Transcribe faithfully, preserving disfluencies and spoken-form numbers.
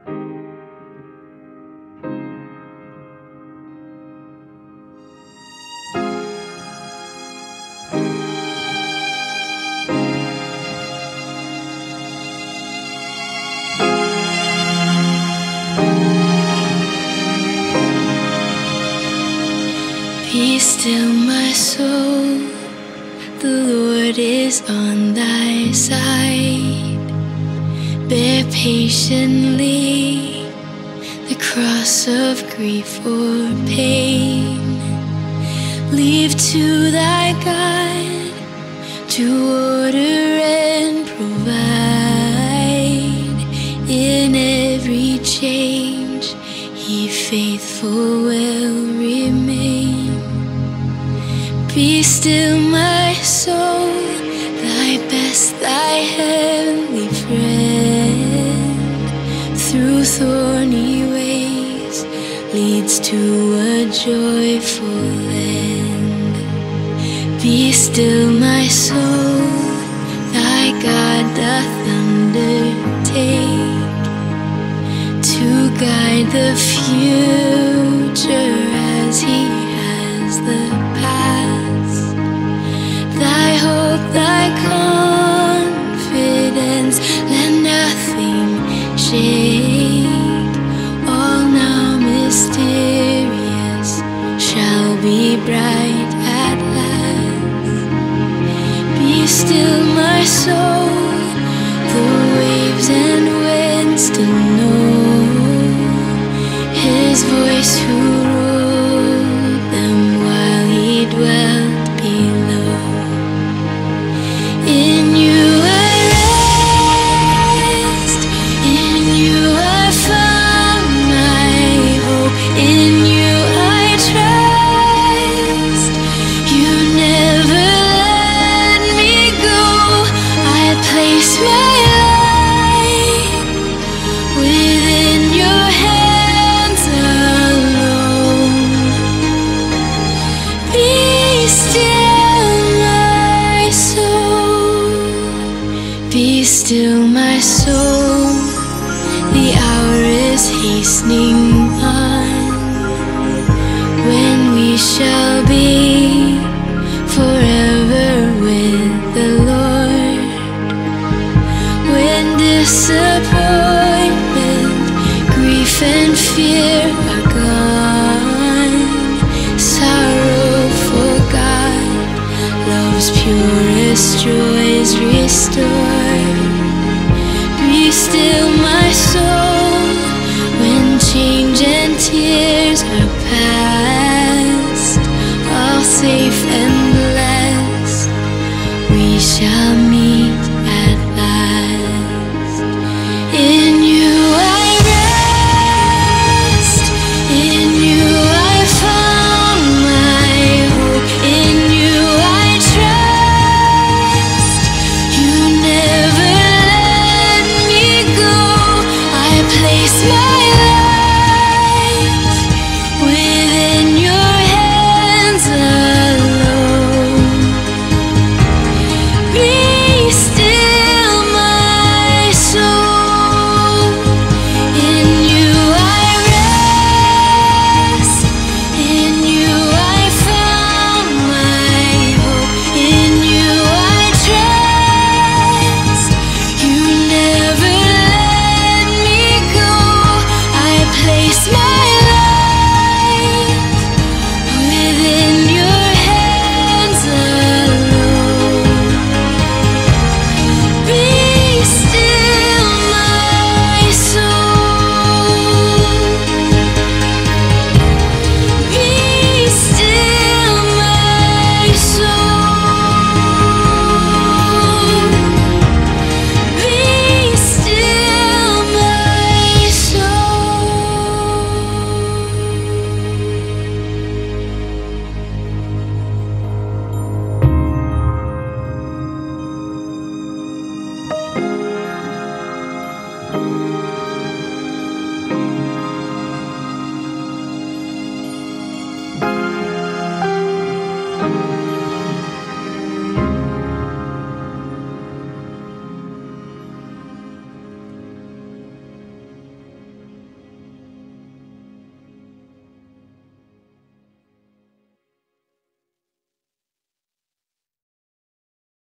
Be still, my soul, the Lord is on thy side. Bear patiently the cross of grief or pain. Leave to thy God to order and provide. In every change He faithful will remain. Be still, my soul, thy best, thy heavenly friend, through thorny ways leads to a joyful end. Be still, my soul, thy God doth undertake to guide the future as He has the past. Thy hope, thy confidence, let nothing shake. All now mysterious shall be bright at last. Be still, my soul, the waves and winds still know His voice who ruled them while He dwelt below. In you I rest, in you I found my hope, in you I trust. You never let me go. I place my life within your hands alone. Be still, my soul. Be still, my soul. The hour is hastening on when we shall be forever with the Lord. When disappointment, grief and fear are gone, sorrow forgot, love's purest joys restored. Be still,